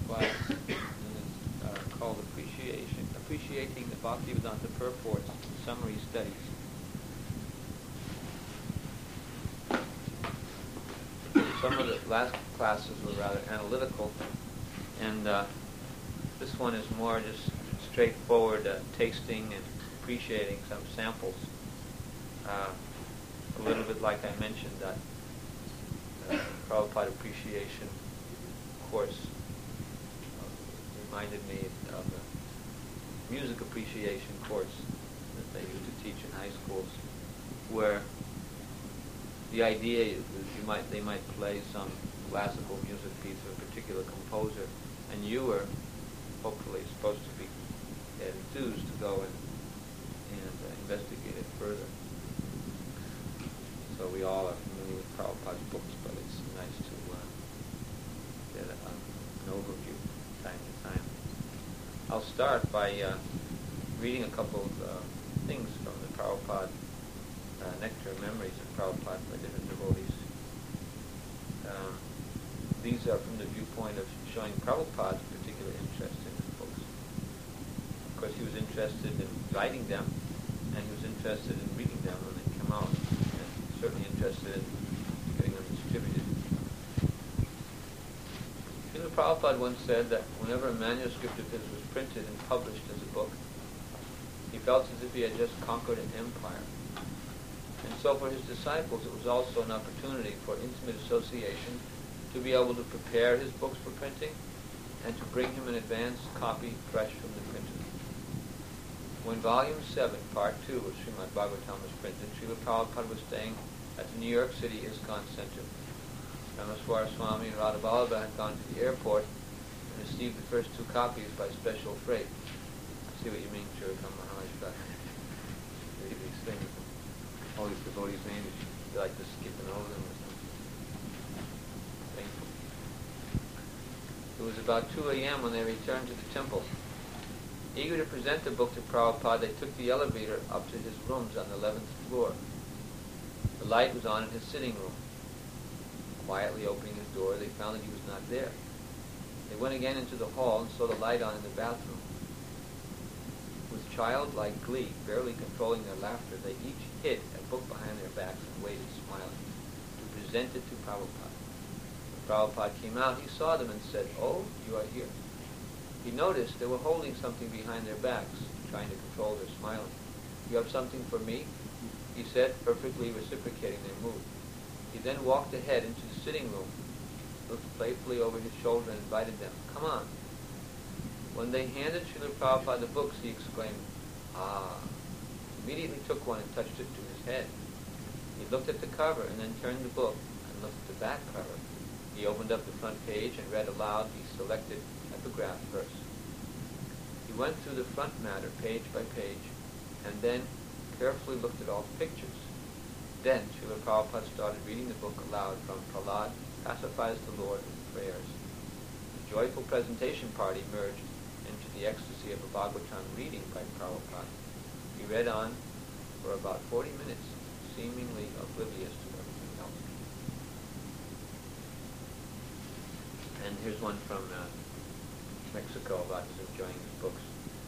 class, and it's called Appreciating the Bhaktivedanta Purports, Summary Studies. Some of the last classes were rather analytical, and this one is more just straightforward tasting and appreciating some samples. A little bit like I mentioned, that Prabhupada Appreciation course reminded me of the music appreciation course that they used to teach in high schools, where the idea is they might play some classical music piece of a particular composer, and you were hopefully supposed to be enthused to go and investigate it further. So we all are familiar with Prabhupada's books, but it's nice to get an overview from time to time. I'll start by reading a couple of things from the Prabhupada Nectar Memories of Prabhupada by different devotees. These are from the viewpoint of showing Prabhupada's particular interest in his books. Of course, he was interested in writing them, and he was interested in reading them when they came out, and certainly interested in getting them distributed. Srila Prabhupada once said that whenever a manuscript of his was printed and published as a book, he felt as if he had just conquered an empire. And so for his disciples, it was also an opportunity for intimate association to be able to prepare his books for printing and to bring him an advance copy fresh from the printer. When Volume 7, Part 2 of Srimad Bhagavatam was printed, Srila Prabhupada was staying at the New York City ISKCON Center. Ramaswara Swami and Radha Vallabha had gone to the airport and received the first 2 copies by special freight. I see what you mean, Chirikam Maharaj. Read these things. All these devotees' names, you like to skip over them or something. Painful. It was about 2 a.m. when they returned to the temple. Eager to present the book to Prabhupada, they took the elevator up to his rooms on the 11th floor. The light was on in his sitting room. Quietly opening his door, they found that he was not there. They went again into the hall and saw the light on in the bathroom. With childlike glee, barely controlling their laughter, they each hid a book behind their backs and waited, smiling, to present it to Prabhupada. When Prabhupada came out, he saw them and said, "Oh, you are here." He noticed they were holding something behind their backs, trying to control their smiling. "You have something for me?" he said, perfectly reciprocating their mood. He then walked ahead into the sitting room, looked playfully over his shoulder and invited them, "Come on." When they handed Srila Prabhupada the books, he exclaimed, "Ah!" Immediately took one and touched it to his head. He looked at the cover and then turned the book and looked at the back cover. He opened up the front page and read aloud the selected epigraph verse. He went through the front matter page by page and then carefully looked at all the pictures. Then Srila Prabhupada started reading the book aloud from Prahlad Pacifies the Lord with Prayers. The joyful presentation party merged into the ecstasy of a Bhagavatam reading by Prabhupada. He read on for about 40 minutes, seemingly oblivious to everything else. And here's one from Mexico about his enjoying his books.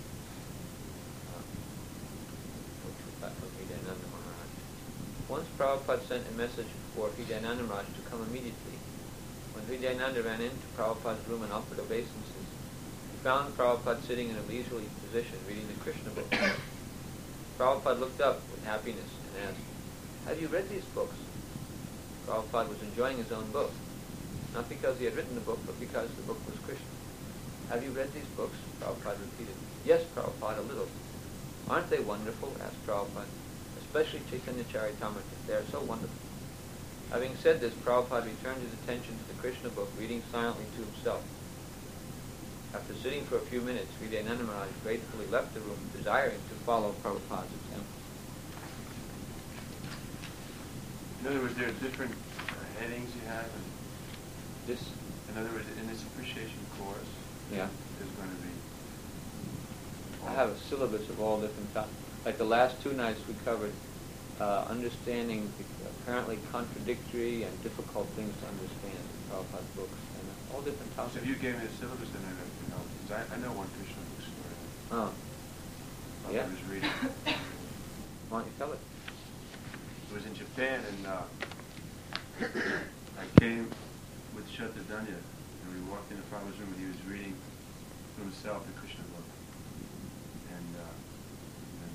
From Hridayananda Maharaj. Once Prabhupada sent a message for Hridayananda Maharaj to come immediately. When Hridayananda ran into Prabhupada's room and offered obeisances, he found Prabhupada sitting in a leisurely position reading the Krishna book. Prabhupada looked up with happiness and asked, "Have you read these books?" Prabhupada was enjoying his own book, not because he had written the book, but because the book was Krishna. "Have you read these books?" Prabhupada repeated. "Yes, Prabhupada, a little." "Aren't they wonderful?" asked Prabhupada. "Especially Chaitanya Charitamrita. They are so wonderful." Having said this, Prabhupada returned his attention to the Krishna book, reading silently to himself. After sitting for a few minutes, Hridayananda Maharaj gratefully left the room, desiring to follow Prabhupada's example. In other words, there are different headings you have, and This, in other words, in this appreciation course, yeah, there's going to be. I have a syllabus of all different topics. Like the last 2 nights we covered understanding the apparently contradictory and difficult things to understand in Prabhupada's books. And all different So topics. if you gave me the syllabus, then I would know. 'Cause I know one Krishna book story. Oh, yeah. I was reading. Why don't you tell it? It was in Japan, and I came with Shatadanya, and we walked into Prabhupada's room, and he was reading to himself the Krishna book. And then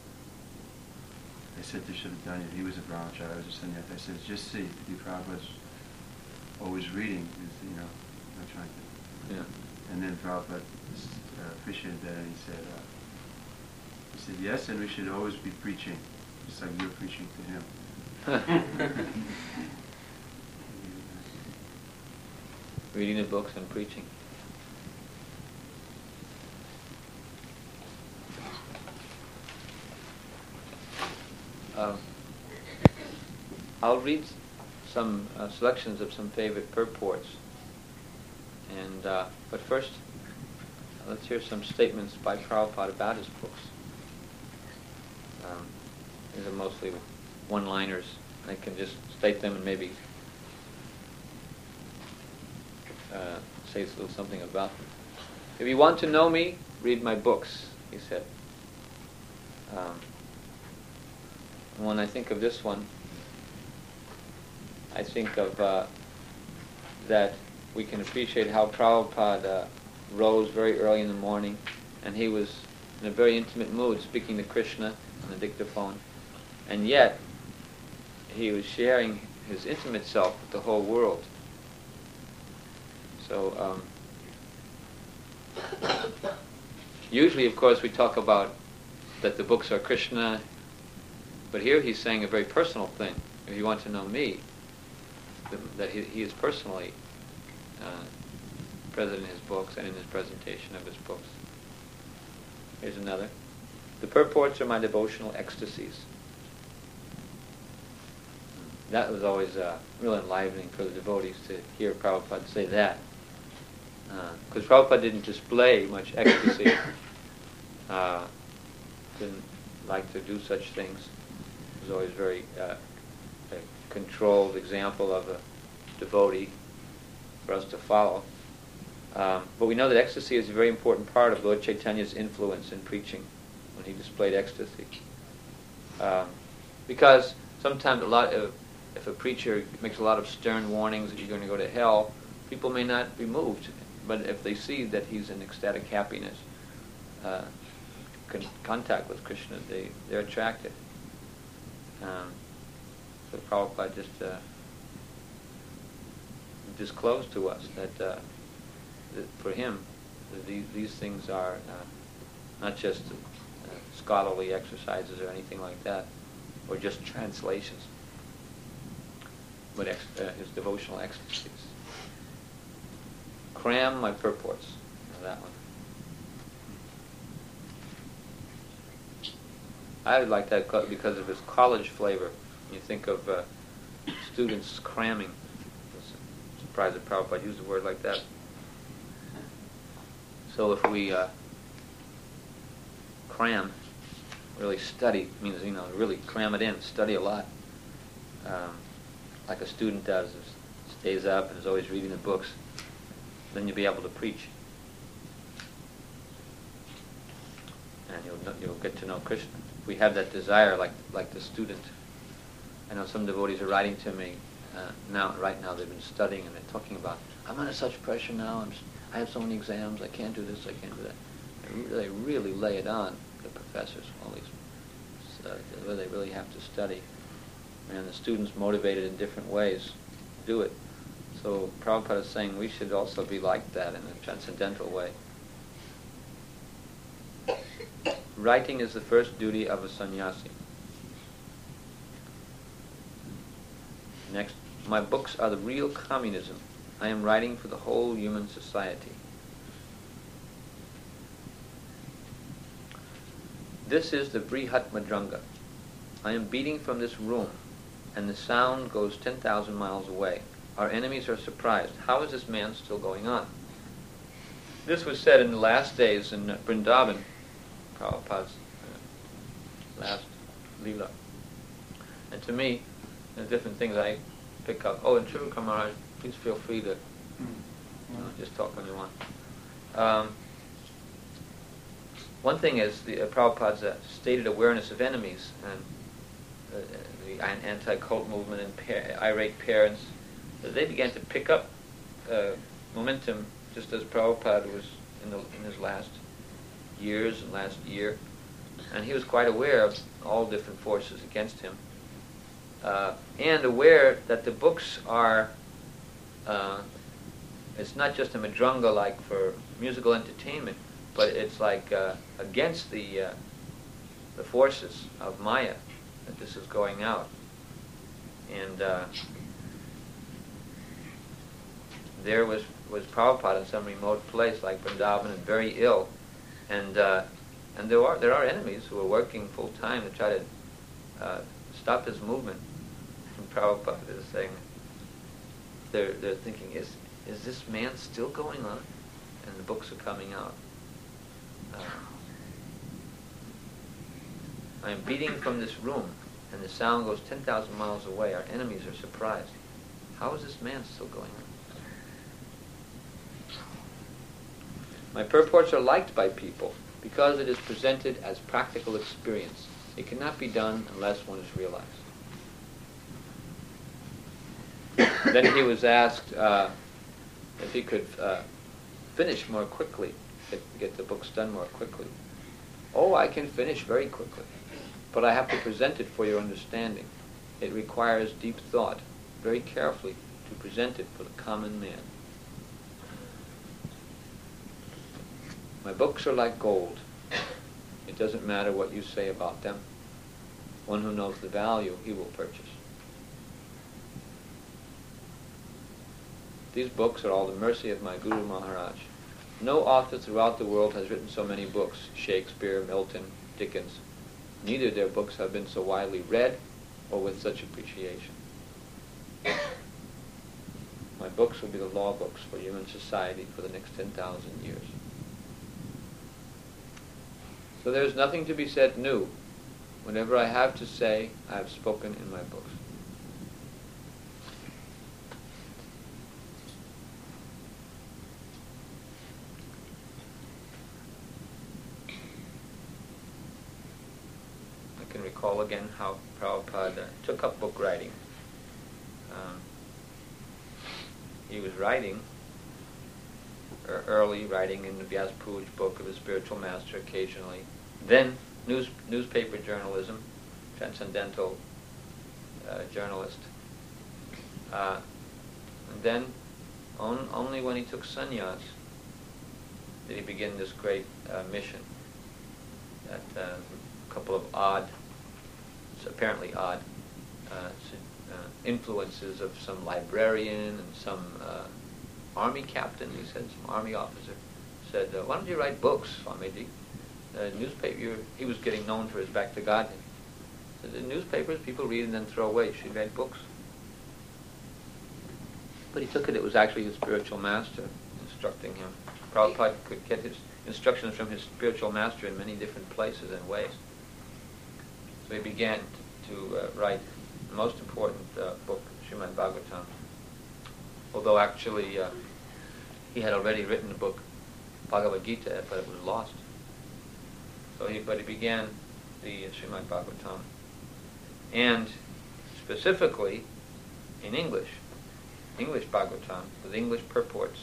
I said to Shatadanya, he was a brahmachari, I was a sannyasi, I said, just see, the Prabhupada's always reading, is, not trying to. Yeah. And then Prabhupada appreciated that, and he said, yes, and we should always be preaching, just like you're preaching to him. Reading the books and preaching. I'll read some selections of some favorite purports, and but first, let's hear some statements by Prabhupada about his books. These are mostly one-liners. I can just state them and maybe say a little something about them. If you want to know me, read my books, he said. When I think of this one, I think of that we can appreciate how Prabhupada rose very early in the morning, and he was in a very intimate mood speaking to Krishna on the dictaphone, and yet he was sharing his intimate self with the whole world. So usually, of course, we talk about that the books are Krishna, but here he's saying a very personal thing. If you want to know me, that he is personally present in his books and in his presentation of his books. Here's another. The purports are my devotional ecstasies. That was always real enlivening for the devotees to hear Prabhupada say that. Because Prabhupada didn't display much ecstasy, didn't like to do such things. He was always very a controlled example of a devotee for us to follow. But we know that ecstasy is a very important part of Lord Chaitanya's influence in preaching when he displayed ecstasy. Because sometimes if a preacher makes a lot of stern warnings that you're going to go to hell, people may not be moved. But if they see that he's in ecstatic happiness, contact with Krishna, they're attracted. So Prabhupada just disclosed to us that for him, these things are not just scholarly exercises or anything like that, or just translations, but his devotional ecstasies. Cram my purports. That one. I like that because of its college flavor. When you think of students cramming. I'm surprised that Prabhupada used a word like that. So if we cram, really study, means, really cram it in, study a lot, like a student does, stays up and is always reading the books, then you'll be able to preach. And you'll get to know Krishna. If we have that desire, like the student. I know some devotees are writing to me right now they've been studying and they're talking about, I'm under such pressure now, I have so many exams, I can't do this, I can't do that. They really lay it on, the professors, all these, where they really have to study. And the students, motivated in different ways, do it. So Prabhupada is saying we should also be like that in a transcendental way. Writing is the first duty of a sannyasi. Next, my books are the real communism. I am writing for the whole human society. This is the Brihat Madranga. I am beating from this room, and the sound goes 10,000 miles away. Our enemies are surprised. How is this man still going on? This was said in the last days in Vrindavan, Prabhupada's last Leela. And to me, the different things I pick up. Oh, and Trivakar Maharaj, please feel free to No, just talk when you want. One thing is the Prabhupada's stated awareness of enemies and the anti-cult movement and irate parents. They began to pick up momentum just as Prabhupada was in his last years and last year, and he was quite aware of all different forces against him, and aware that the books are. It's not just a madranga like for musical entertainment, but it's like against the forces of Maya that this is going out. And there was Prabhupada in some remote place like Vrindavan and very ill, and there are enemies who are working full time to try to stop his movement. And Prabhupada is saying, they're thinking, is this man still going on? And the books are coming out. I am beating from this room, and the sound goes 10,000 miles away. Our enemies are surprised. How is this man still going on? My purports are liked by people because it is presented as practical experience. It cannot be done unless one is realized. Then he was asked if he could finish more quickly, get the books done more quickly. Oh, I can finish very quickly, but I have to present it for your understanding. It requires deep thought, very carefully, to present it for the common man. My books are like gold. It doesn't matter what you say about them. One who knows the value, he will purchase. These books are all the mercy of my Guru Maharaj. No author throughout the world has written so many books, Shakespeare, Milton, Dickens. Neither their books have been so widely read or with such appreciation. My books will be the law books for human society for the next 10,000 years. So there is nothing to be said new. Whatever I have to say, I have spoken in my books. I can recall again how Prabhupada took up book writing. He was writing, early writing in the Vyas Puj book of his spiritual master occasionally. Then newspaper journalism, transcendental journalist. And then only when he took sannyas did he begin this great mission. That a couple of apparently odd influences of some librarian and some army captain, he said, some army officer, said, why don't you write books, Swamiji? Newspaper, he was getting known for his Bhakti Gadhan. The newspapers, people read and then throw away. You should write books. But he took it was actually his spiritual master instructing him. Prabhupada could get his instructions from his spiritual master in many different places and ways. So he began to write the most important book, Srimad Bhagavatam. Although actually he had already written the book Bhagavad Gita, but it was lost. But he began the Srimad Bhagavatam, and specifically in English Bhagavatam, with English purports,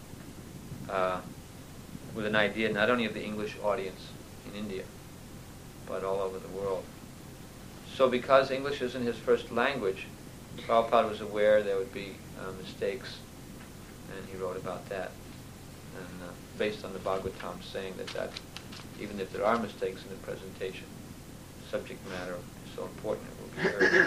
with an idea not only of the English audience in India, but all over the world. So because English isn't his first language, Prabhupada was aware there would be mistakes, and he wrote about that. And based on the Bhagavatam saying that even if there are mistakes in the presentation, the subject matter is so important it will be heard.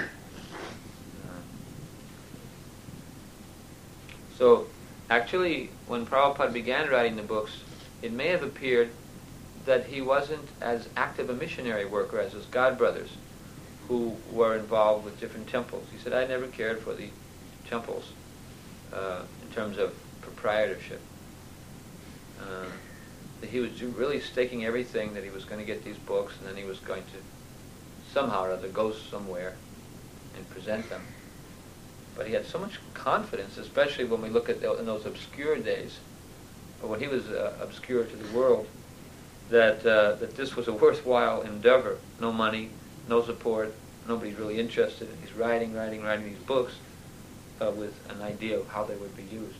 So actually, when Prabhupada began writing the books, it may have appeared that he wasn't as active a missionary worker as his godbrothers, who were involved with different temples. He said, I never cared for the temples in terms of proprietorship. He was really staking everything that he was going to get these books, and then he was going to somehow or other go somewhere and present them. But he had so much confidence, especially when we look at in those obscure days, or when he was obscure to the world, that this was a worthwhile endeavor. No money, no support, nobody's really interested. And he's writing these books with an idea of how they would be used.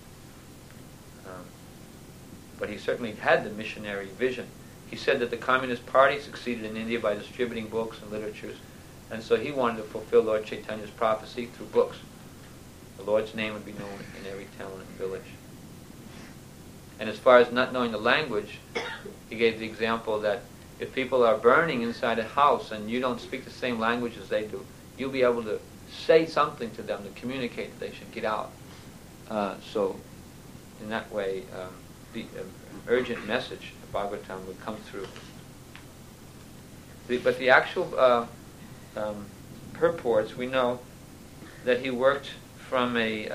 But he certainly had the missionary vision. He said that the Communist Party succeeded in India by distributing books and literatures, and so he wanted to fulfill Lord Chaitanya's prophecy through books. The Lord's name would be known in every town and village. And as far as not knowing the language, he gave the example that if people are burning inside a house and you don't speak the same language as they do, you'll be able to say something to them to communicate that they should get out. So in that way, the urgent message of Bhagavatam would come through. But the actual purports, we know that he worked from a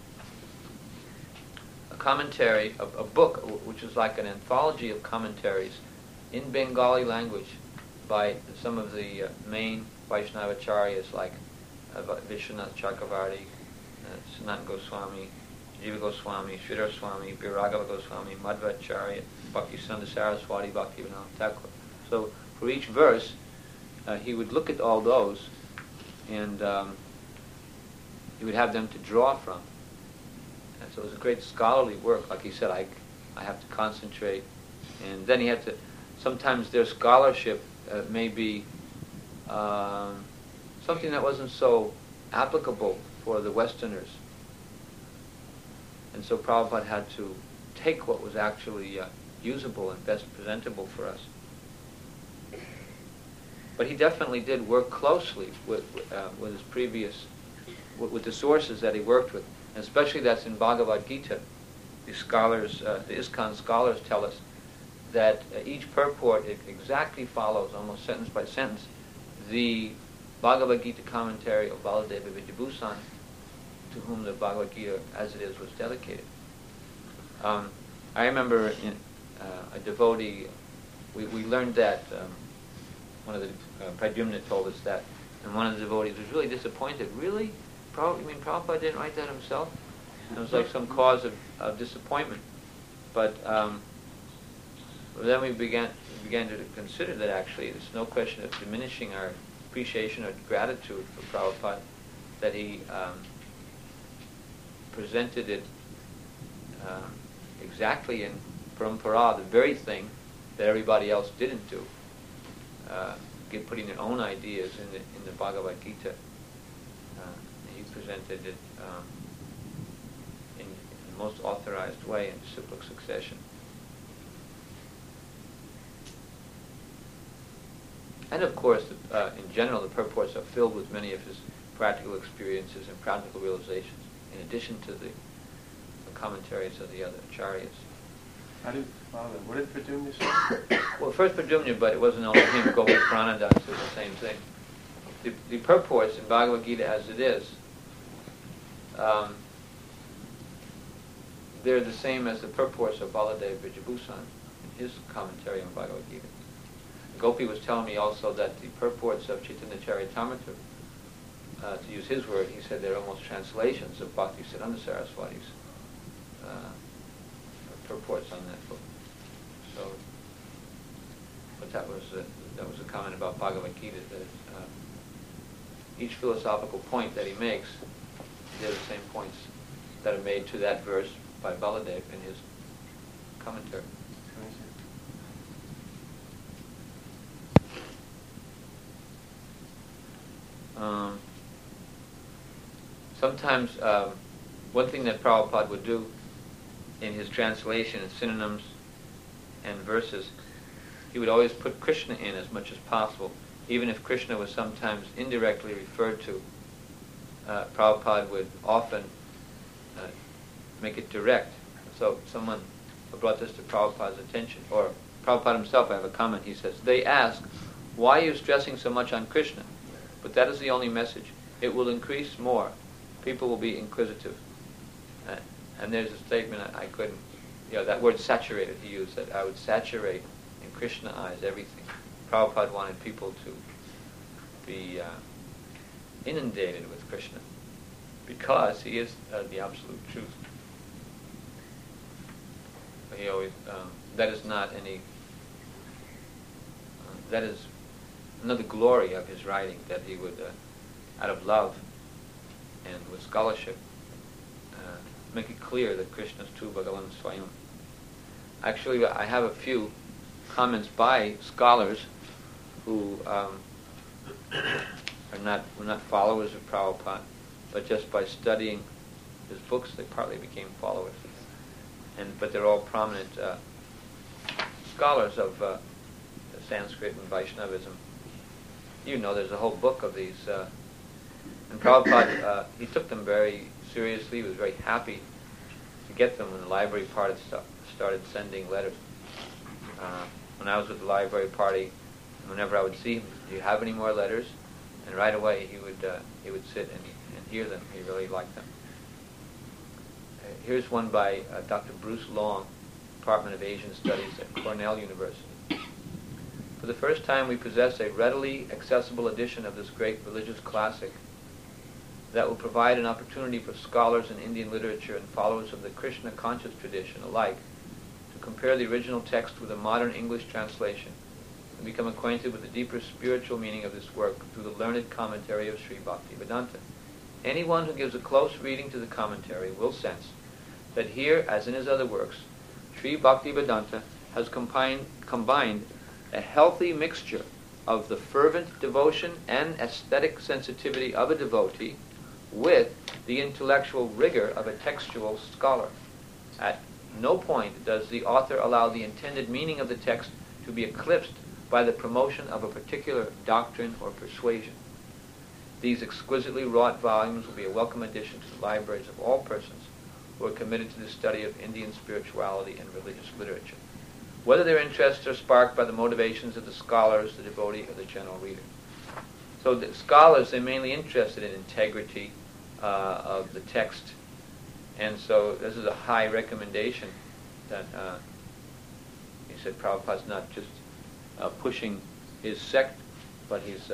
commentary, a book, which is like an anthology of commentaries in Bengali language by some of the main Vaishnavacharyas like Vishwanath Chakravarti, Sanatana Goswami, Jiva Goswami, Sridhar Swami, Viragava Goswami, Madhvacharya, Bhaktisiddhanta Saraswati, Bhaktivinoda Thakur. So for each verse, he would look at all those and he would have them to draw from. And so it was a great scholarly work. Like he said, I have to concentrate. And then he had to, sometimes their scholarship may be something that wasn't so applicable for the Westerners. And so Prabhupada had to take what was actually usable and best presentable for us. But he definitely did work closely with his previous, with the sources that he worked with. And especially that's in Bhagavad Gita. The scholars, the ISKCON scholars tell us that each purport exactly follows, almost sentence by sentence, the Bhagavad Gita commentary of Baladeva Vidyabhusan, to whom the Bhagavad Gita, as it is, was dedicated. I remember a devotee, we learned that, one of the, Pradyumna told us that, and one of the devotees was really disappointed. Really? You mean Prabhupada didn't write that himself? It was like some cause of disappointment. But then we began to consider that actually there's no question of diminishing our appreciation or gratitude for Prabhupada, that he presented it exactly in Parampara, the very thing that everybody else didn't do, putting their own ideas in the Bhagavad Gita. He presented it in the most authorized way in cyclic succession. And of course, in general, the purports are filled with many of his practical experiences and practical realizations, in addition to the commentaries of the other acharyas. How did Father? What did Pradyumna say? Well, first Pradyumna, but it wasn't only him. Gopa Pranadas did the same thing. The purports in Bhagavad Gita as it is, they're the same as the purports of Baladeva Vidyabhusan in his commentary on Bhagavad Gita. Gopi was telling me also that the purports of Chaitanya Charitamrita, to use his word, he said they're almost translations of Bhaktisiddhanta Saraswati's purports on that book. So, but that was a comment about Bhagavad Gita, that each philosophical point that he makes, they're the same points that are made to that verse by Baladev in his commentary. Sometimes one thing that Prabhupada would do in his translation and synonyms and verses, he would always put Krishna in as much as possible. Even if Krishna was sometimes indirectly referred to, Prabhupada would often make it direct. So someone brought this to Prabhupada's attention, or Prabhupada himself, I have a comment, he says, they ask, why are you stressing so much on Krishna? But that is the only message. It will increase more. People will be inquisitive. And there's a statement I couldn't, that word saturated he used, that I would saturate in Krishna eyes everything. Prabhupada wanted people to be inundated with Krishna. because he is the absolute truth. He always, that is not any, that is another glory of his writing, that he would, out of love and with scholarship, make it clear that Krishna is true Bhagavan Swayam. Actually, I have a few comments by scholars who were not followers of Prabhupada, but just by studying his books, they partly became followers. But they're all prominent scholars of Sanskrit and Vaishnavism. You know, there's a whole book of these. And Prabhupada, he took them very seriously. He was very happy to get them when the library party started sending letters. When I was with the library party, whenever I would see him, do you have any more letters? And right away he would sit and hear them. He really liked them. Here's one by Dr. Bruce Long, Department of Asian Studies at Cornell University. For the first time, we possess a readily accessible edition of this great religious classic that will provide an opportunity for scholars in Indian literature and followers of the Krishna conscious tradition alike to compare the original text with a modern English translation and become acquainted with the deeper spiritual meaning of this work through the learned commentary of Sri Bhaktivedanta. Anyone who gives a close reading to the commentary will sense that here, as in his other works, Sri Bhaktivedanta has combined a healthy mixture of the fervent devotion and aesthetic sensitivity of a devotee with the intellectual rigor of a textual scholar. At no point does the author allow the intended meaning of the text to be eclipsed by the promotion of a particular doctrine or persuasion. These exquisitely wrought volumes will be a welcome addition to the libraries of all persons who are committed to the study of Indian spirituality and religious literature, whether their interests are sparked by the motivations of the scholars, the devotee, or the general reader. So the scholars, they're mainly interested in integrity of the text, and so this is a high recommendation that he said Prabhupada's not just pushing his sect, but he's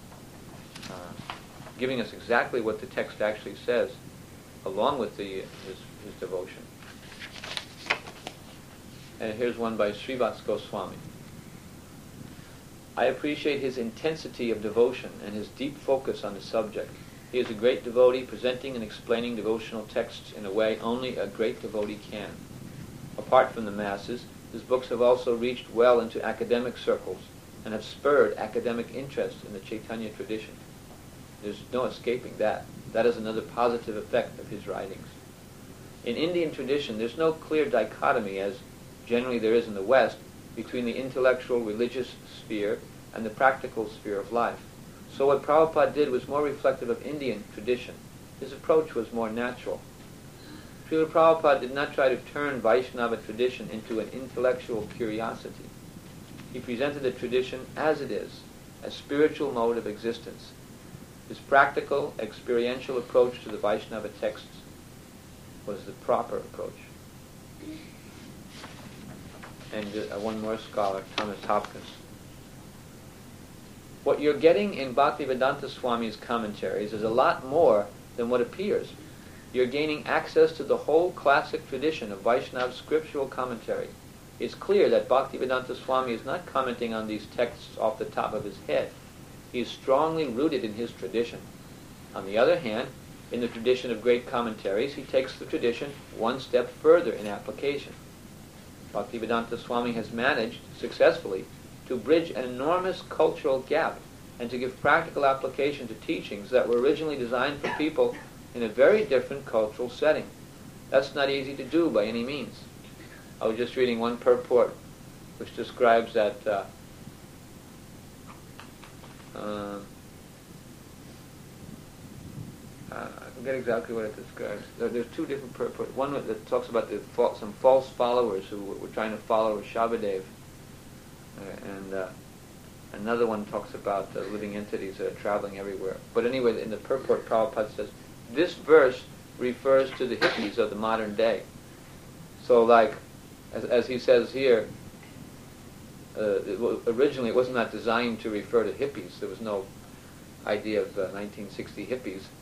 giving us exactly what the text actually says, along with his devotion. And here's one by Srivats Goswami. I appreciate his intensity of devotion and his deep focus on the subject. He is a great devotee, presenting and explaining devotional texts in a way only a great devotee can. Apart from the masses, his books have also reached well into academic circles and have spurred academic interest in the Chaitanya tradition. There's no escaping that. That is another positive effect of his writings. In Indian tradition, there's no clear dichotomy, as generally there is in the West, between the intellectual religious sphere and the practical sphere of life. So what Prabhupada did was more reflective of Indian tradition. His approach was more natural. Srila Prabhupada did not try to turn Vaishnava tradition into an intellectual curiosity. He presented the tradition as it is, a spiritual mode of existence. His practical, experiential approach to the Vaishnava texts was the proper approach. And one more scholar, Thomas Hopkins. What you're getting in Bhaktivedanta Swami's commentaries is a lot more than what appears. You're gaining access to the whole classic tradition of Vaishnava scriptural commentary. It's clear that Bhaktivedanta Swami is not commenting on these texts off the top of his head. He is strongly rooted in his tradition. On the other hand, in the tradition of great commentaries, he takes the tradition one step further in application. Bhaktivedanta Swami has managed, successfully, to bridge an enormous cultural gap and to give practical application to teachings that were originally designed for people in a very different cultural setting. That's not easy to do by any means. I was just reading one purport which describes that I forget exactly what it describes. There's two different purports. One that talks about some false followers who were trying to follow Shabbadev, and another one talks about living entities that are traveling everywhere. But anyway, in the purport, Prabhupada says, this verse refers to the hippies of the modern day. So like, as he says here, originally it was not designed to refer to hippies. There was no idea of 1960 hippies.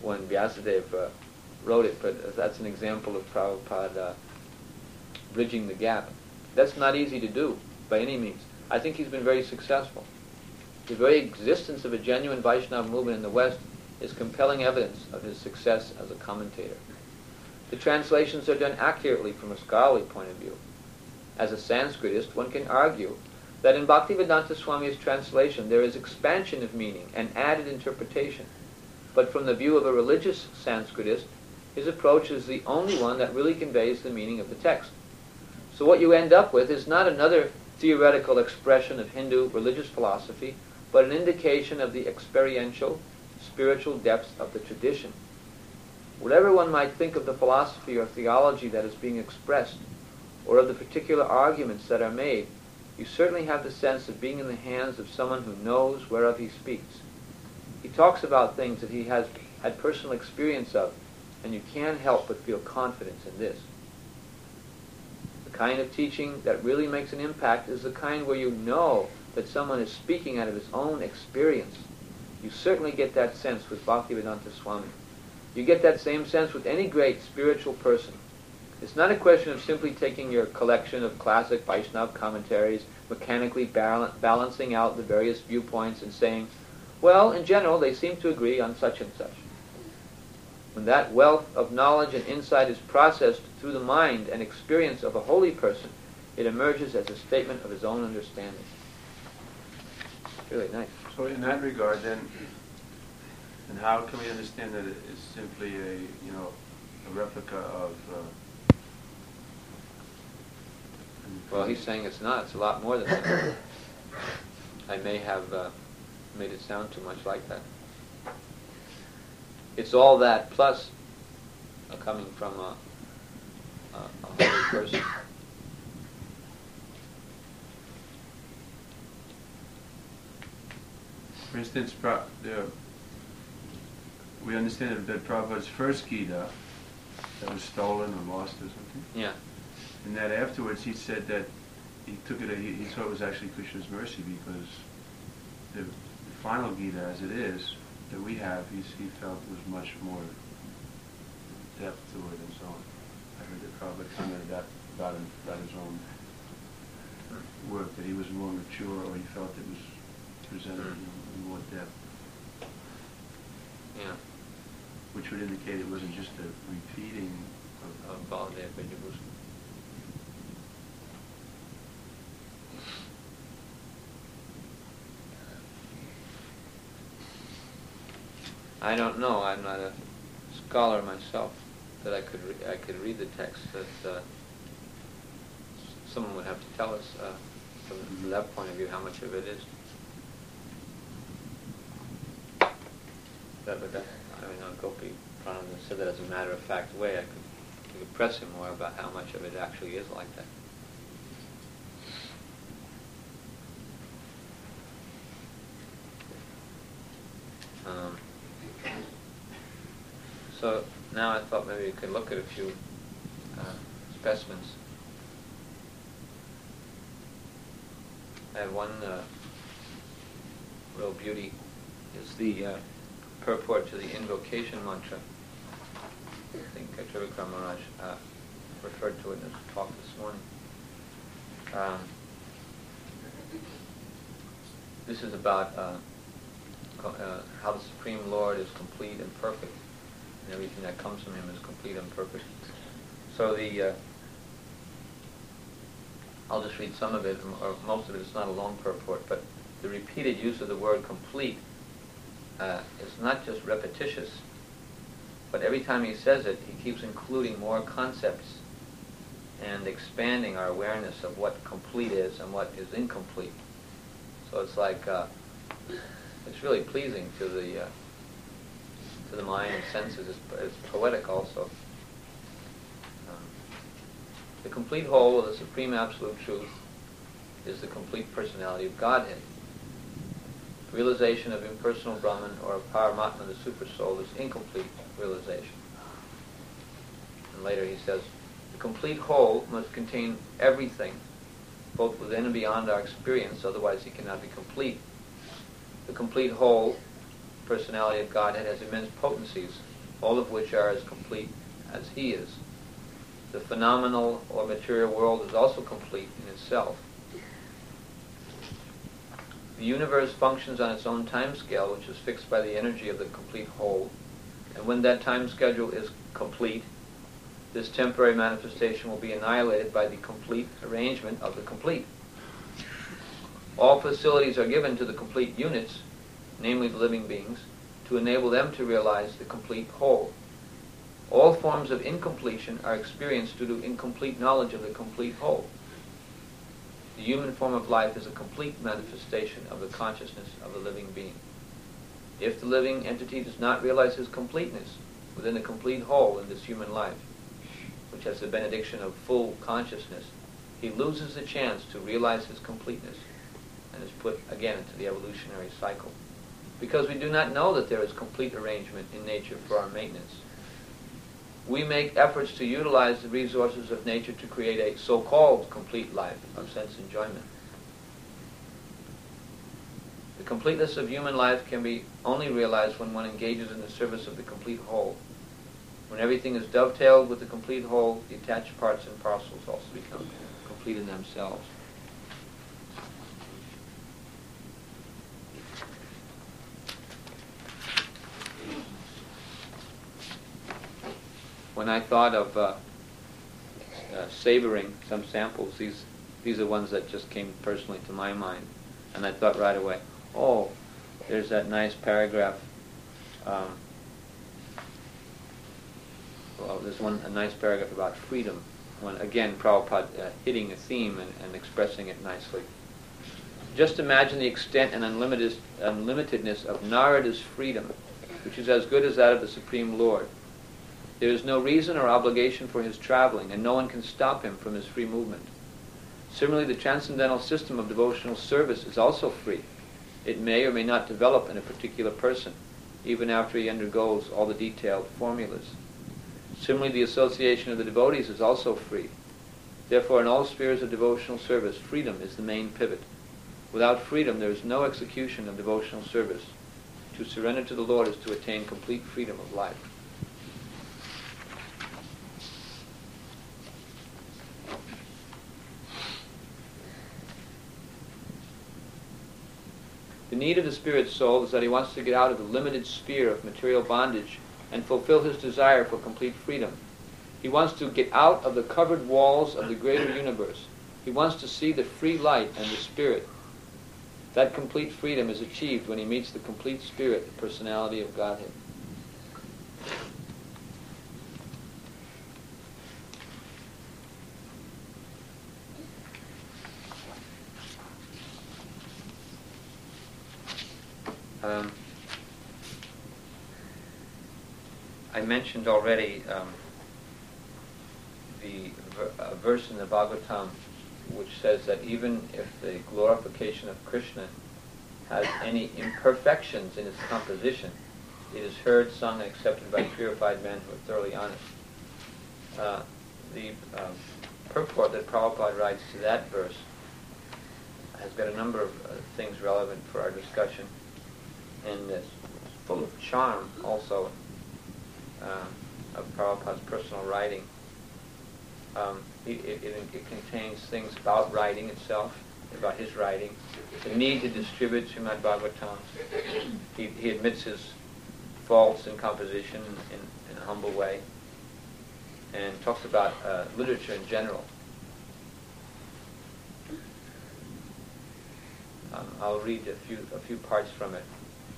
when Vyasadeva wrote it, but that's an example of Prabhupada bridging the gap. That's not easy to do by any means. I think he's been very successful. The very existence of a genuine Vaishnava movement in the West is compelling evidence of his success as a commentator. The translations are done accurately from a scholarly point of view. As a Sanskritist, one can argue that in Bhaktivedanta Swami's translation there is expansion of meaning and added interpretation. But from the view of a religious Sanskritist, his approach is the only one that really conveys the meaning of the text. So what you end up with is not another theoretical expression of Hindu religious philosophy, but an indication of the experiential, spiritual depths of the tradition. Whatever one might think of the philosophy or theology that is being expressed, or of the particular arguments that are made, you certainly have the sense of being in the hands of someone who knows whereof he speaks. He talks about things that he has had personal experience of, and you can't help but feel confidence in this. The kind of teaching that really makes an impact is the kind where you know that someone is speaking out of his own experience. You certainly get that sense with Bhaktivedanta Swami. You get that same sense with any great spiritual person. It's not a question of simply taking your collection of classic Vaishnava commentaries, mechanically balancing out the various viewpoints and saying, well, in general, they seem to agree on such and such. When that wealth of knowledge and insight is processed through the mind and experience of a holy person, it emerges as a statement of his own understanding. It's really nice. So in that regard, then, and how can we understand that it is simply a replica of? Well, he's saying it's not. It's a lot more than that. I may have made it sound too much like that. It's all that plus coming from a holy person. For instance, we understand that Prabhupada's first Gita that was stolen or lost or something. Yeah. And that afterwards he said that he took it. He thought it was actually Krishna's mercy because the final Gita, as it is, that we have, he felt was much more depth to it and so on. I heard that Prabhupada commented that about his own work, that he was more mature, or he felt it was presented in more depth. Yeah. Which would indicate it wasn't just a repeating Of Baladev Vidyabhushan. I don't know. I'm not a scholar myself that I could read the text. That someone would have to tell us from that point of view how much of it is. Gopi Prananda said that as a matter of fact way. I could press him more about how much of it actually is like that. So now I thought maybe we could look at a few specimens. I have one real beauty. Is the purport to the invocation mantra. I think Trivikram Maharaj referred to it in his talk this morning. This is about how the Supreme Lord is complete and perfect, and everything that comes from Him is complete and perfect. So I'll just read some of it, or most of it. It's not a long purport, but the repeated use of the word complete is not just repetitious, but every time he says it, he keeps including more concepts and expanding our awareness of what complete is and what is incomplete. So it's like it's really pleasing to the mind and senses. It's poetic also. The complete whole, or the supreme absolute truth, is the complete personality of Godhead. Realization of impersonal Brahman or of Paramatma, the super soul, is incomplete realization. And later he says, the complete whole must contain everything, both within and beyond our experience, otherwise it cannot be complete. The complete whole, personality of Godhead, has immense potencies all of which are as complete as he is. The phenomenal or material world is also complete in itself. The universe functions on its own time scale, which is fixed by the energy of the complete whole. And when that time schedule is complete, this temporary manifestation will be annihilated by the complete arrangement of the complete. All facilities are given to the complete units, namely the living beings, to enable them to realize the complete whole. All forms of incompletion are experienced due to incomplete knowledge of the complete whole. The human form of life is a complete manifestation of the consciousness of the living being. If the living entity does not realize his completeness within the complete whole in this human life, which has the benediction of full consciousness, he loses the chance to realize his completeness and is put again into the evolutionary cycle. Because we do not know that there is complete arrangement in nature for our maintenance. We make efforts to utilize the resources of nature to create a so-called complete life of sense enjoyment. The completeness of human life can be only realized when one engages in the service of the complete whole. When everything is dovetailed with the complete whole, the attached parts and parcels also become complete in themselves. When I thought of savoring some samples, these are ones that just came personally to my mind, and I thought right away, oh, there's that nice paragraph. Well, there's a nice paragraph about freedom. When again, Prabhupada hitting a theme and expressing it nicely. Just imagine the extent and unlimitedness of Narada's freedom, which is as good as that of the Supreme Lord. There is no reason or obligation for his traveling, and no one can stop him from his free movement. Similarly, the transcendental system of devotional service is also free. It may or may not develop in a particular person, even after he undergoes all the detailed formulas. Similarly, the association of the devotees is also free. Therefore, in all spheres of devotional service, freedom is the main pivot. Without freedom, there is no execution of devotional service. To surrender to the Lord is to attain complete freedom of life. The need of the spirit soul is that he wants to get out of the limited sphere of material bondage and fulfill his desire for complete freedom. He wants to get out of the covered walls of the greater universe. He wants to see the free light and the spirit. That complete freedom is achieved when he meets the complete spirit, the personality of Godhead. I mentioned already the verse in the Bhagavatam which says that even if the glorification of Krishna has any imperfections in its composition, it is heard, sung, and accepted by purified men who are thoroughly honest. The purport that Prabhupada writes to that verse has got a number of things relevant for our discussion, and it's full of charm also of Prabhupada's personal writing. It contains things about writing itself, about his writing, the need to distribute Srimad Bhagavatam. He admits his faults in composition in a humble way, and talks about literature in general. I'll read a few parts from it.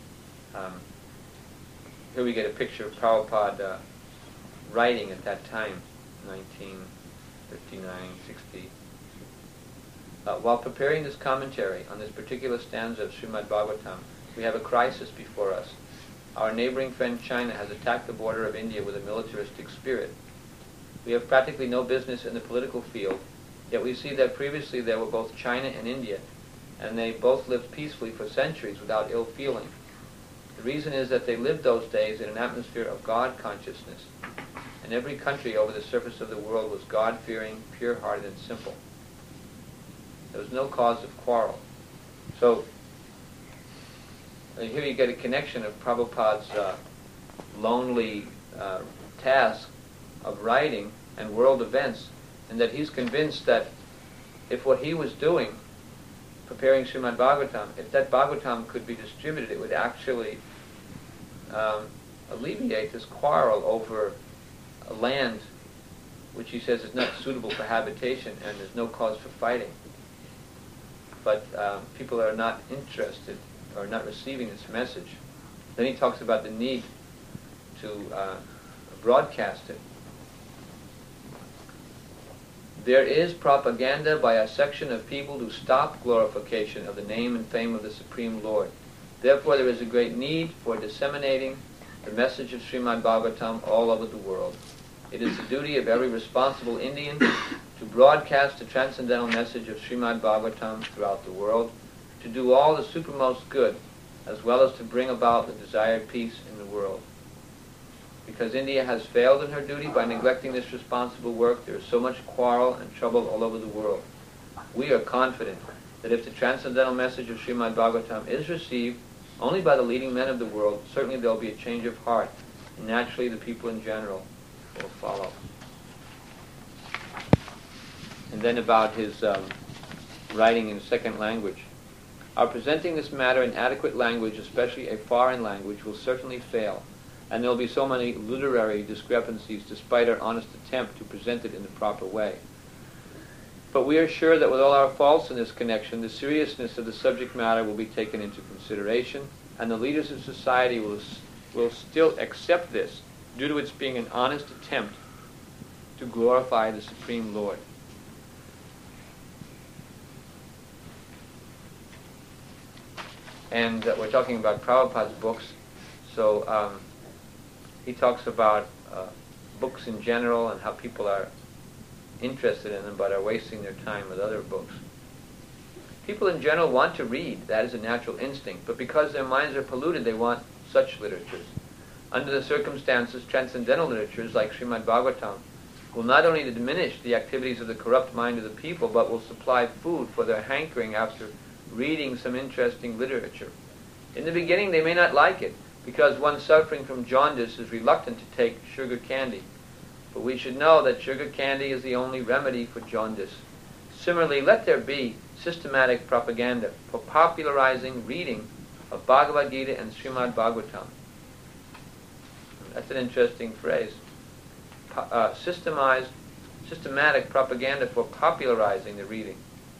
Here we get a picture of Prabhupada writing at that time, 1959, 60. While preparing this commentary on this particular stanza of Srimad Bhagavatam, we have a crisis before us. Our neighboring friend China has attacked the border of India with a militaristic spirit. We have practically no business in the political field, yet we see that previously there were both China and India, and they both lived peacefully for centuries without ill feeling. The reason is that they lived those days in an atmosphere of God consciousness, and every country over the surface of the world was God-fearing, pure-hearted, and simple. There was no cause of quarrel. So, here you get a connection of Prabhupada's lonely task of writing and world events, and that he's convinced that if what he was doing, preparing Srimad Bhagavatam, if that Bhagavatam could be distributed, it would actually alleviate this quarrel over a land which he says is not suitable for habitation and there's no cause for fighting. But people are not interested or not receiving this message. Then he talks about the need to broadcast it. There is propaganda by a section of people to stop glorification of the name and fame of the Supreme Lord. Therefore, there is a great need for disseminating the message of Srimad Bhagavatam all over the world. It is the duty of every responsible Indian to broadcast the transcendental message of Srimad Bhagavatam throughout the world, to do all the supermost good, as well as to bring about the desired peace in the world. Because India has failed in her duty by neglecting this responsible work, there is so much quarrel and trouble all over the world. We are confident that if the transcendental message of Srimad Bhagavatam is received only by the leading men of the world, certainly there will be a change of heart, and naturally the people in general will follow. And then about his writing in second language. Our presenting this matter in adequate language, especially a foreign language, will certainly fail, and there will be so many literary discrepancies despite our honest attempt to present it in the proper way. But we are sure that with all our faults in this connection, the seriousness of the subject matter will be taken into consideration, and the leaders of society will still accept this due to its being an honest attempt to glorify the Supreme Lord. And we're talking about Prabhupada's books, so he talks about books in general and how people are interested in them but are wasting their time with other books. People in general want to read, that is a natural instinct, but because their minds are polluted, they want such literatures. Under the circumstances, transcendental literatures like Srimad Bhagavatam will not only diminish the activities of the corrupt mind of the people, but will supply food for their hankering after reading some interesting literature. In the beginning, they may not like it, because one suffering from jaundice is reluctant to take sugar candy. But we should know that sugar candy is the only remedy for jaundice. Similarly, let there be systematic propaganda for popularizing reading of Bhagavad Gita and Srimad Bhagavatam. That's an interesting phrase. Systematic propaganda for popularizing the reading,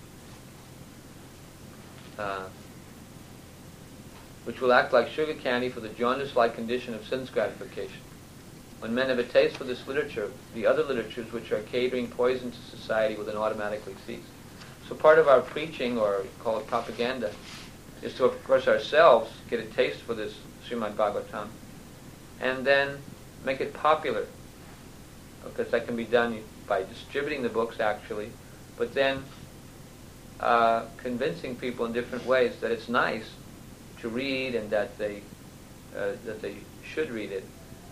which will act like sugar candy for the jaundice-like condition of sense gratification. When men have a taste for this literature, the other literatures which are catering poison to society will then automatically cease. So part of our preaching, or call it propaganda, is to, of course, ourselves get a taste for this Srimad Bhagavatam, and then make it popular. Because that can be done by distributing the books, actually, but then convincing people in different ways that it's nice to read and that they should read it.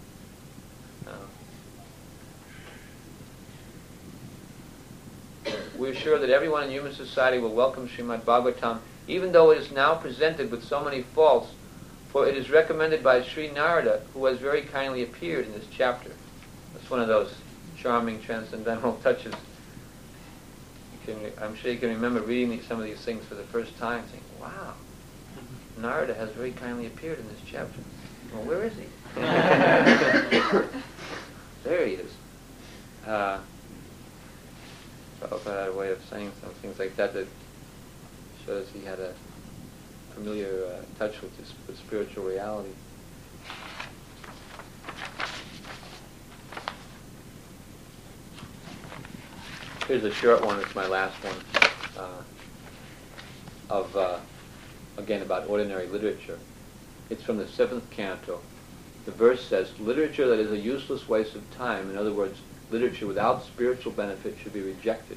We're sure that everyone in human society will welcome Srimad Bhagavatam, even though it is now presented with so many faults, for it is recommended by Sri Narada, who has very kindly appeared in this chapter. That's one of those charming transcendental touches. I'm sure you can remember reading some of these things for the first time, saying, wow, Narada has very kindly appeared in this chapter. Well, where is he? There he is. Prabhupada had a way of saying some things like that that shows he had a familiar touch with spiritual reality. Here's a short one. It's my last one. Again, about ordinary literature. It's from the 7th canto. The verse says, literature that is a useless waste of time, in other words, literature without spiritual benefit, should be rejected.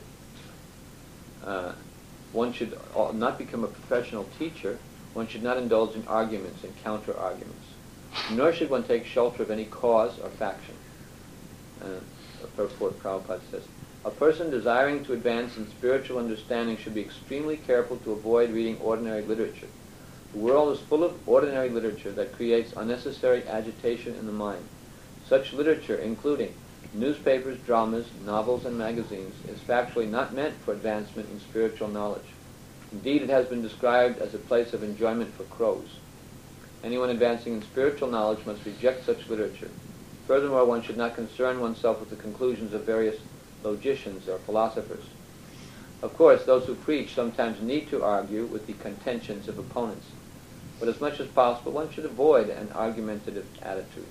One should not become a professional teacher. One should not indulge in arguments and counter-arguments. Nor should one take shelter of any cause or faction. Purport Prabhupada says, a person desiring to advance in spiritual understanding should be extremely careful to avoid reading ordinary literature. The world is full of ordinary literature that creates unnecessary agitation in the mind. Such literature, including newspapers, dramas, novels, and magazines, is factually not meant for advancement in spiritual knowledge. Indeed, it has been described as a place of enjoyment for crows. Anyone advancing in spiritual knowledge must reject such literature. Furthermore, one should not concern oneself with the conclusions of various logicians or philosophers. Of course, those who preach sometimes need to argue with the contentions of opponents, but as much as possible one should avoid an argumentative attitude.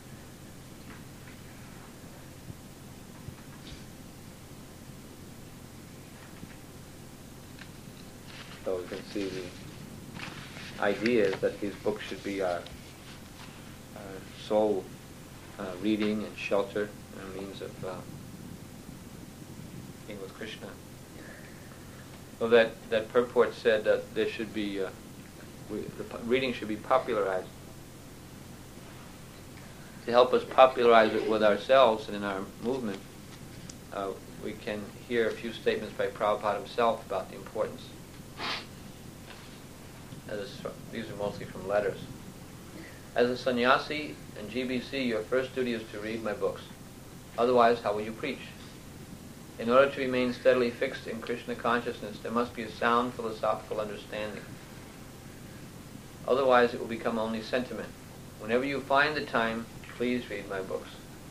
So you can see the idea is that these books should be our sole reading and shelter and means of being with Krishna. So that purport said that there should be the reading should be popularized. To help us popularize it with ourselves and in our movement, we can hear a few statements by Prabhupada himself about the importance. These are mostly from letters. As a sannyasi and GBC, your first duty is to read my books. Otherwise, how will you preach? In order to remain steadily fixed in Krishna consciousness, there must be a sound philosophical understanding. Otherwise, it will become only sentiment. Whenever you find the time, please read my books.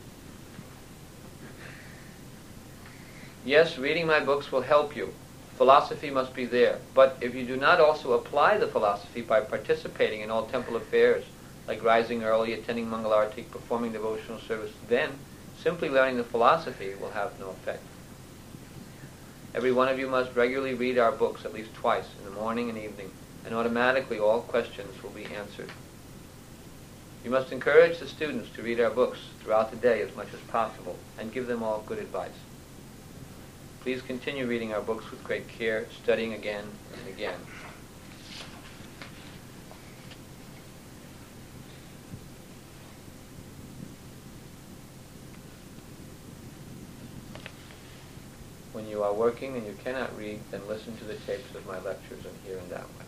Yes, reading my books will help you. Philosophy must be there. But if you do not also apply the philosophy by participating in all temple affairs, like rising early, attending Mangalarti, performing devotional service, then simply learning the philosophy will have no effect. Every one of you must regularly read our books at least twice, in the morning and evening, and automatically all questions will be answered. You must encourage the students to read our books throughout the day as much as possible, and give them all good advice. Please continue reading our books with great care, studying again and again. When you are working and you cannot read, then listen to the tapes of my lectures and hear in that way.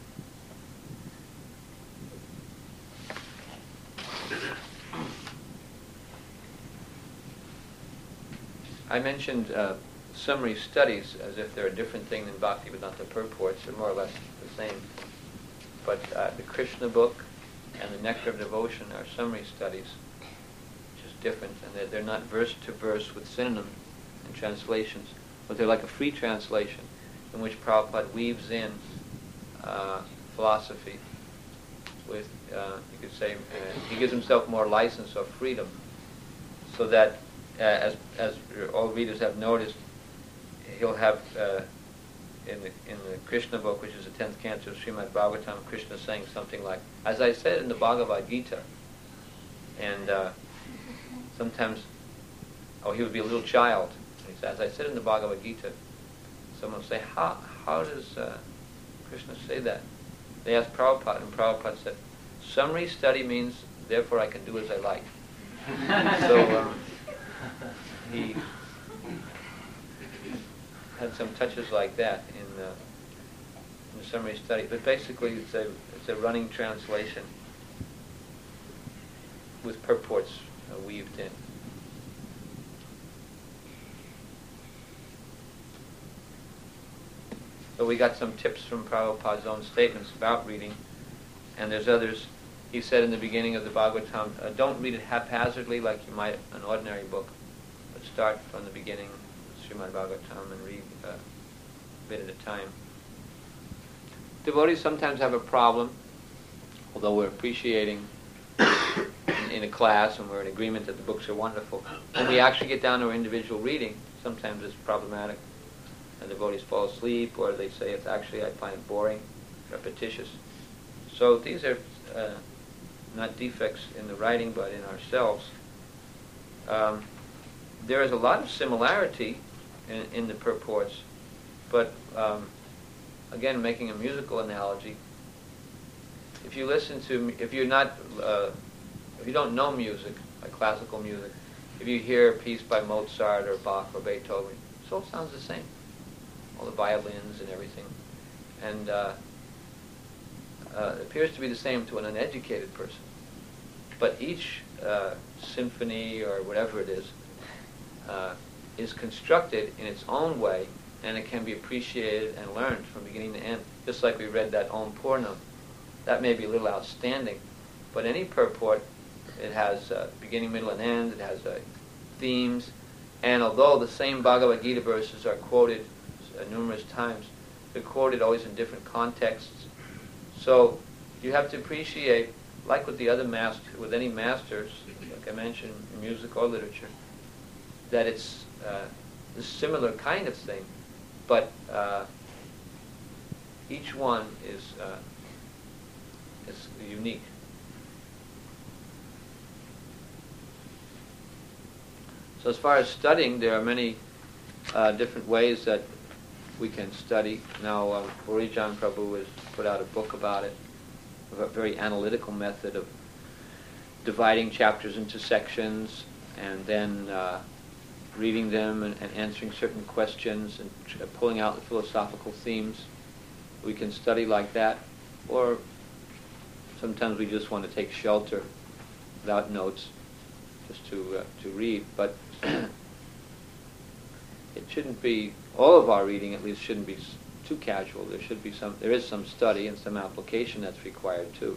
I mentioned summary studies as if they're a different thing than Bhaktivedanta purports. They're more or less the same. But the Krishna book and the Nectar of Devotion are summary studies, which is different, and they're not verse to verse with synonym and translations, but they're like a free translation in which Prabhupada weaves in philosophy with, you could say, he gives himself more license or freedom, so that, as all readers have noticed, he'll have in the Krishna book, which is the 10th canto of Srimad Bhagavatam, Krishna saying something like, as I said in the Bhagavad Gita, and sometimes, he would be a little child, and he said, as I said in the Bhagavad Gita, someone would say, how does Krishna say that? They asked Prabhupada, and Prabhupada said, summary study means, therefore I can do as I like. So he had some touches like that in the summary study, but basically it's a running translation with purports weaved in. So we got some tips from Prabhupada's own statements about reading, and there's others. He said in the beginning of the Bhagavatam, don't read it haphazardly like you might an ordinary book, but start from the beginning of Srimad Bhagavatam and read a bit at a time. Devotees sometimes have a problem, although we're appreciating in a class and we're in agreement that the books are wonderful. When we actually get down to our individual reading, sometimes it's problematic. And devotees fall asleep, or they say, it's actually, I find it boring, repetitious. So these are not defects in the writing, but in ourselves. There is a lot of similarity in the purports, but again, making a musical analogy, if you listen to, if you don't know music, like classical music, if you hear a piece by Mozart or Bach or Beethoven, it all sounds the same. All the violins and everything. And it appears to be the same to an uneducated person. But each symphony or whatever it is constructed in its own way, and it can be appreciated and learned from beginning to end. Just like we read that Om Purnam. That may be a little outstanding, but any purport, it has beginning, middle, and end. It has themes, and although the same Bhagavad Gita verses are quoted numerous times, they're quoted always in different contexts. So you have to appreciate, like with the other with any masters, like I mentioned, in music or literature, that it's a similar kind of thing, but each one is unique. So as far as studying, there are many different ways that we can study. Now, Burijan Prabhu has put out a book about it, a very analytical method of dividing chapters into sections and then reading them and answering certain questions and pulling out the philosophical themes. We can study like that, or sometimes we just want to take shelter without notes, just to read. But it shouldn't be, all of our reading at least shouldn't be too casual. There is some study and some application that's required too.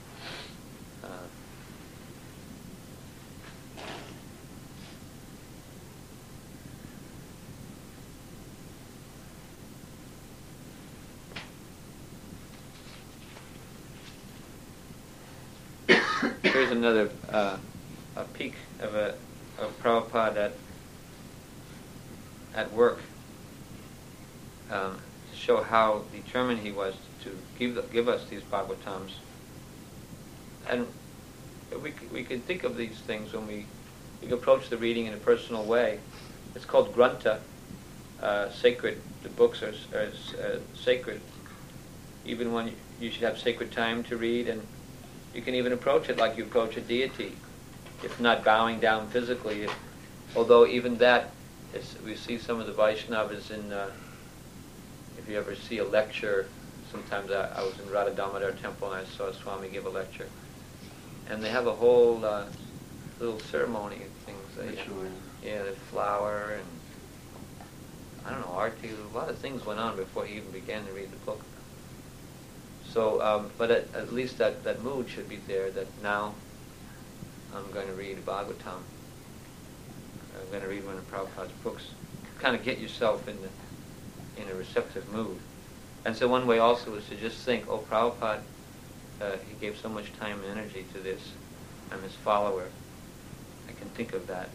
Here's another a peek of Prabhupada at work, to show how determined he was to give us these Bhagavatams. And we can think of these things when we approach the reading in a personal way. It's called Grantha, sacred. The books are sacred. Even when you should have sacred time to read, and you can even approach it like you approach a deity, if not bowing down physically. Although even that, we see some of the Vaishnavas in, if you ever see a lecture, sometimes I was in Radha Damodar temple and I saw Swami give a lecture. And they have a whole little ceremony and things. Yeah, the flower and, I don't know, arti, a lot of things went on before he even began to read the book. So, but at least that mood should be there, that now I'm going to read Bhagavatam. I'm going to read one of Prabhupada's books. Kind of get yourself in a receptive mood. And so one way also is to just think, oh, Prabhupada, he gave so much time and energy to this. I'm his follower. I can think of that.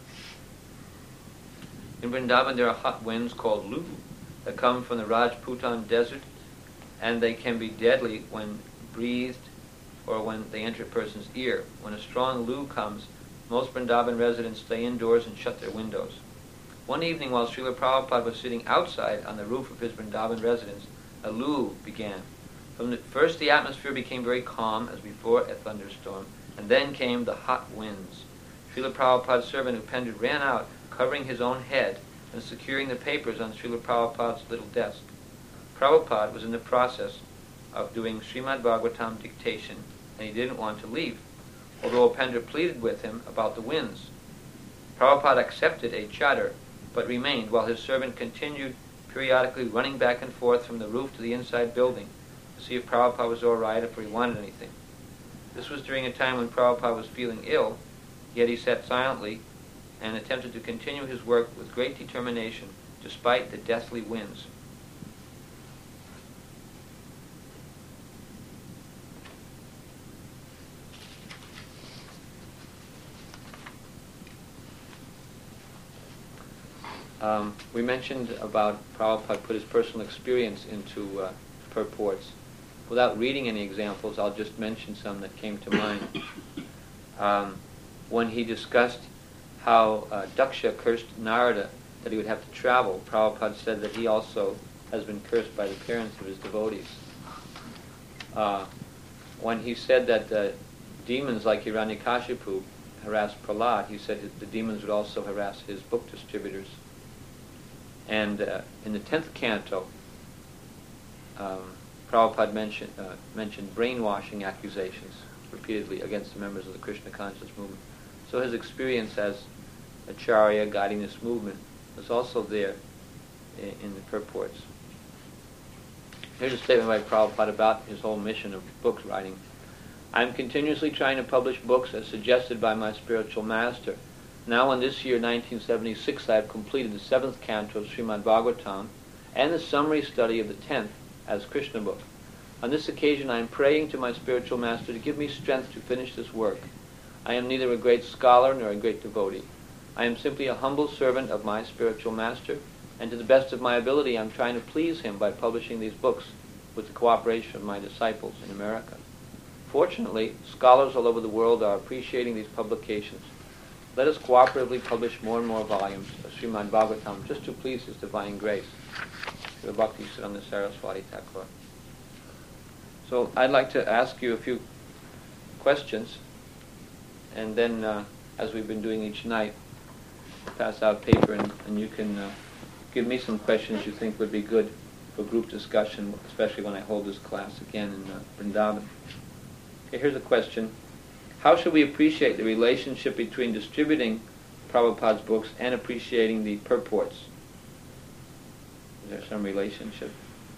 In Vrindavan there are hot winds called Lu that come from the Rajputan desert, and they can be deadly when breathed or when they enter a person's ear. When a strong Lu comes, most Vrindavan residents stay indoors and shut their windows. One evening while Srila Prabhupada was sitting outside on the roof of his Vrindavan residence, a Lu began. First the atmosphere became very calm as before a thunderstorm, and then came the hot winds. Srila Prabhupada's servant Upendra ran out, covering his own head and securing the papers on Srila Prabhupada's little desk. Prabhupada was in the process of doing Srimad Bhagavatam dictation, and he didn't want to leave, although Upendra pleaded with him about the winds. Prabhupada accepted a chadar, but remained while his servant continued periodically running back and forth from the roof to the inside building to see if Prabhupada was all right, if he wanted anything. This was during a time when Prabhupada was feeling ill, yet he sat silently and attempted to continue his work with great determination despite the deathly winds. We mentioned about Prabhupada put his personal experience into purports. Without reading any examples, I'll just mention some that came to mind. When he discussed how Daksha cursed Narada that he would have to travel, Prabhupada said that he also has been cursed by the parents of his devotees. When he said that demons like Hiranyakashipu harassed Prahlad, he said that the demons would also harass his book distributors. And in the 10th canto, Prabhupada mentioned brainwashing accusations repeatedly against the members of the Krishna conscious movement. So his experience as Acharya guiding this movement was also there in the purports. Here's a statement by Prabhupada about his whole mission of book writing. I am continuously trying to publish books as suggested by my spiritual master. Now in this year, 1976, I have completed the 7th canto of Srimad Bhagavatam and the summary study of the 10th as Krishna book. On this occasion, I am praying to my spiritual master to give me strength to finish this work. I am neither a great scholar nor a great devotee. I am simply a humble servant of my spiritual master, and to the best of my ability, I am trying to please him by publishing these books with the cooperation of my disciples in America. Fortunately, scholars all over the world are appreciating these publications. Let us cooperatively publish more and more volumes of Srimad Bhagavatam just to please His divine grace. Srila Bhakti Siddhanta Saraswati Thakur. So I'd like to ask you a few questions, and then, as we've been doing each night, pass out paper and you can give me some questions you think would be good for group discussion, especially when I hold this class again in Vrindavan. Okay, here's a question. How should we appreciate the relationship between distributing Prabhupada's books and appreciating the purports? Is there some relationship?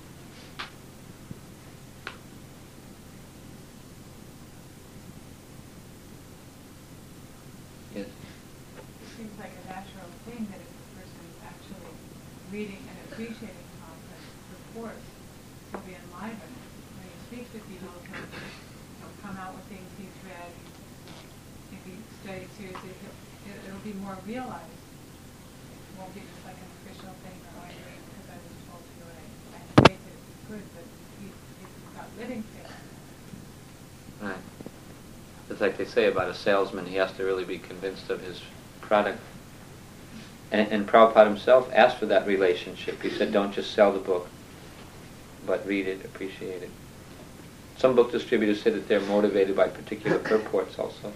Yes. It seems like a natural thing that if a person is actually reading and appreciating Prabhupada's reports, he'll be enlivened. When he speaks to people, he'll come out with things he's read. If he studies seriously, it'll be more realized. It won't be just like an official thing, or I read because I was told to, I think that it's good, but he's got living faith. Right. It's like they say about a salesman, he has to really be convinced of his product. And Prabhupada himself asked for that relationship. He said, don't just sell the book, but read it, appreciate it. Some book distributors say that they're motivated by particular purports also.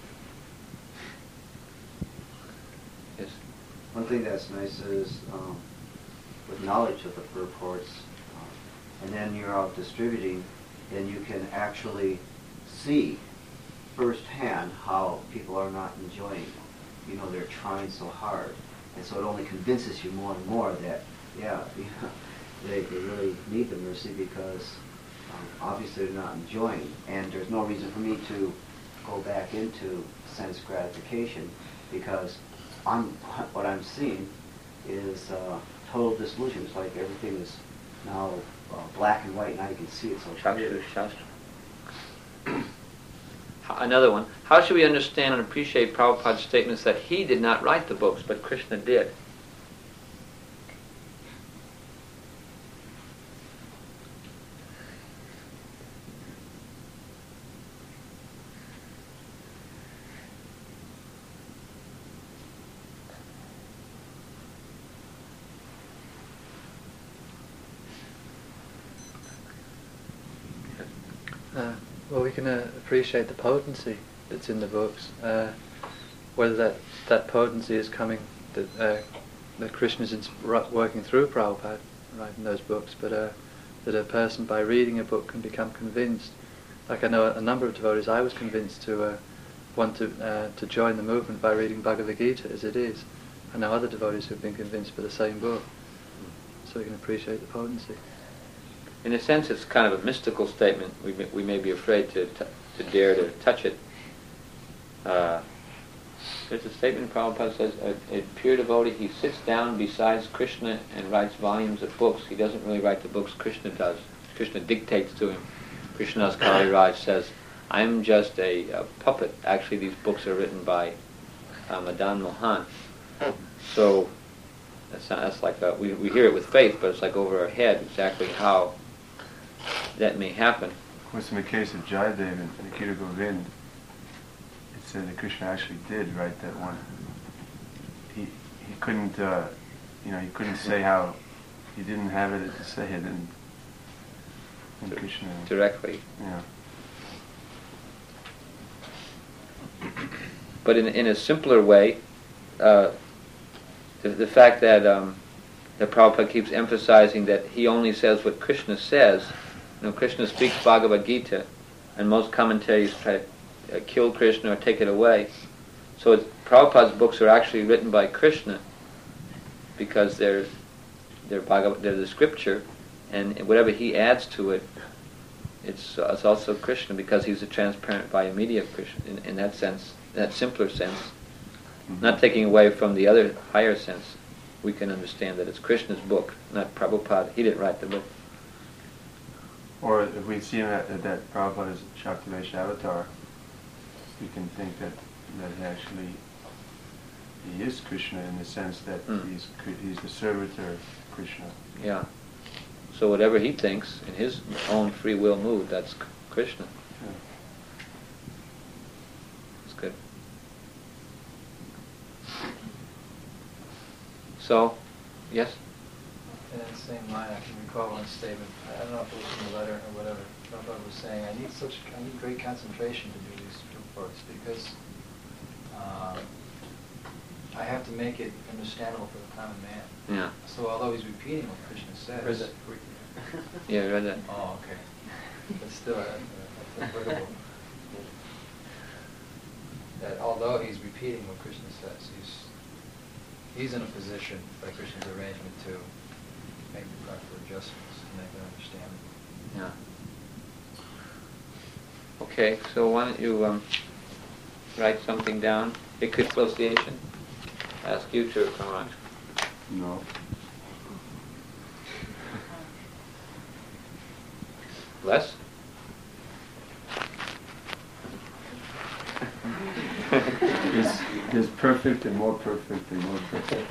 Yes. One thing that's nice is with knowledge of the purports, and then you're out distributing, then you can actually see firsthand how people are not enjoying them. You know, they're trying so hard. And so it only convinces you more and more that, they really need the mercy because obviously they're not enjoying. And there's no reason for me to go back into sense gratification because what I'm seeing is total disillusion. It's like everything is now black and white, now you can see it so clearly. Another one. How should we understand and appreciate Prabhupada's statements that he did not write the books, but Krishna did? Well, we can appreciate the potency that's in the books. Whether that potency is coming, that Krishna is working through Prabhupada writing those books, but that a person by reading a book can become convinced. Like I know a number of devotees, I was convinced to want to join the movement by reading Bhagavad Gita as it is. I know other devotees who have been convinced by the same book. So we can appreciate the potency. In a sense, it's kind of a mystical statement. We may be afraid to dare to touch it. There's a statement Prabhupada says, a pure devotee, he sits down beside Krishna and writes volumes of books. He doesn't really write the books, Krishna does. Krishna dictates to him. Krishnadas Kaviraj says, I'm just a puppet. Actually, these books are written by Madan Mohan. So that's like we hear it with faith, but it's like over our head exactly how that may happen. Of course, in the case of Jayadev and Nikita Govind, it said that Krishna actually did write that one. He couldn't, he couldn't say how he didn't have it to say it, and Krishna directly. Yeah. But in a simpler way, the fact that that Prabhupada keeps emphasizing that he only says what Krishna says. Krishna speaks Bhagavad Gita, and most commentaries try to kill Krishna or take it away. So Prabhupada's books are actually written by Krishna because they're the scripture, and whatever he adds to it, it's also Krishna because he's a transparent via media of Krishna in that sense, that simpler sense. Not taking away from the other higher sense, we can understand that it's Krishna's book, not Prabhupada. He didn't write the book. Or if we see that Prabhupada is Shaktivesh avatar, we can think that actually he is Krishna in the sense that he's the servitor of Krishna. Yeah. So whatever he thinks in his own free will mood, that's Krishna. Yeah. That's good. So, yes? In the same line, I can recall one statement. I don't know if it was in the letter or whatever. Prabhupada was saying, I need great concentration to do these reports because I have to make it understandable for the common man. Yeah. So although he's repeating what Krishna says. Where's it? Yeah, I read that. Oh, okay. But still, that's incredible. That although he's repeating what Krishna says, he's in a position by Krishna's arrangement to make the proper adjustments to make it understand. Yeah. Okay, so why don't you write something down? Bhikkhu Association. Ask you to come on. No. Less? There's perfect and more perfect and more perfect.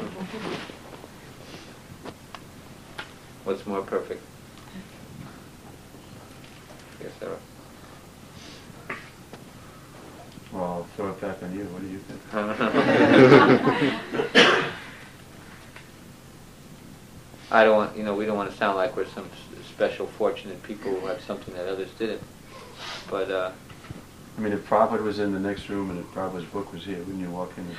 What's more perfect? Yes, Sarah. Well, I'll throw it back on you. What do you think? I don't want, we don't want to sound like we're some special fortunate people who have something that others didn't. But, I mean, if Prabhupada was in the next room and if Prabhupada's book was here, wouldn't you walk in?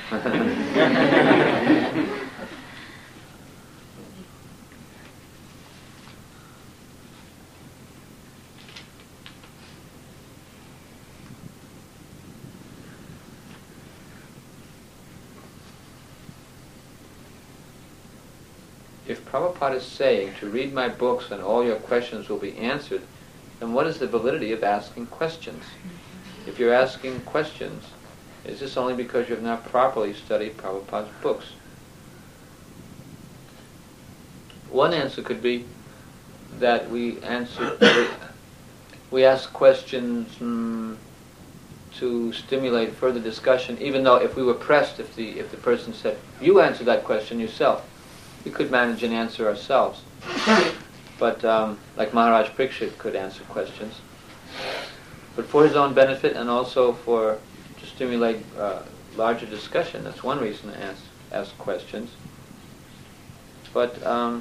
If Prabhupada is saying to read my books and all your questions will be answered, then what is the validity of asking questions? If you're asking questions, is this only because you have not properly studied Prabhupada's books? One answer could be that we ask questions to stimulate further discussion, even though if we were pressed, if the person said, you answer that question yourself, we could manage and answer ourselves. But like Maharaj Parikshit could answer questions. But for his own benefit and also to stimulate larger discussion, that's one reason to ask questions. But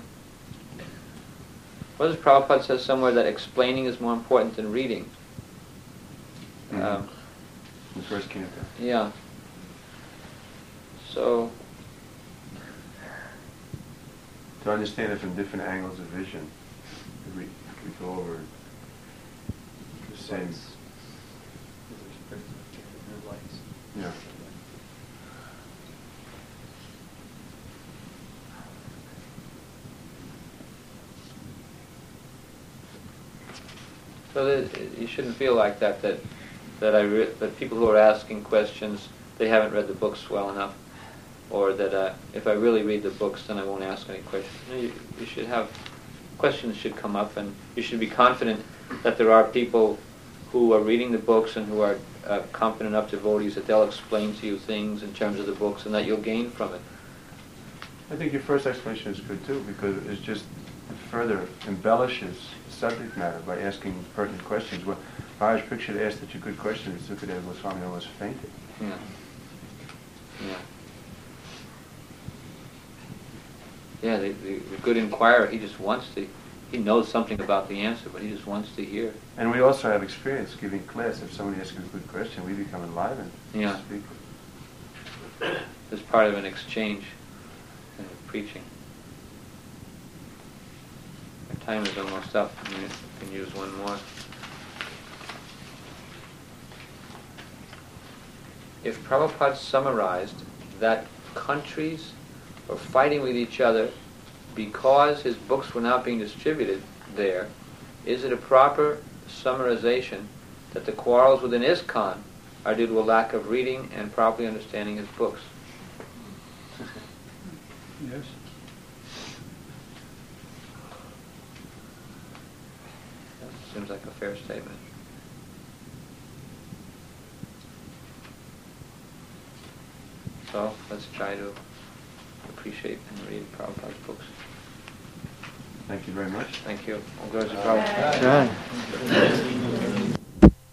what does Prabhupada say somewhere that explaining is more important than reading? The first canto. Yeah. So to understand it from different angles of vision, we go over the same. Yeah. So that you shouldn't feel like that people who are asking questions, they haven't read the books well enough, or that if I really read the books, then I won't ask any questions. No, you should have questions should come up, and you should be confident that there are people who are reading the books and who are competent enough devotees that they'll explain to you things in terms of the books, and that you'll gain from it. I think your first explanation is good too, because it just further embellishes the subject matter by asking pertinent questions. Well, Maharaj Parikshit asked such a good question that Sukadeva Goswami almost fainted. Yeah. Yeah. Yeah, the good inquirer, he just wants to, he knows something about the answer, but he just wants to hear. And we also have experience giving class. If somebody asks a good question, we become enlivened. Yeah. Speak. It's part of an exchange in preaching. Our time is almost up. We can use one more. If Prabhupada summarized that countries were fighting with each other because his books were not being distributed there, is it a proper summarization that the quarrels within ISKCON are due to a lack of reading and properly understanding his books? Yes. That seems like a fair statement. So let's try to appreciate and read Prabhupada's books. Thank you very much. Thank you. All glories to Prabhupada. Right.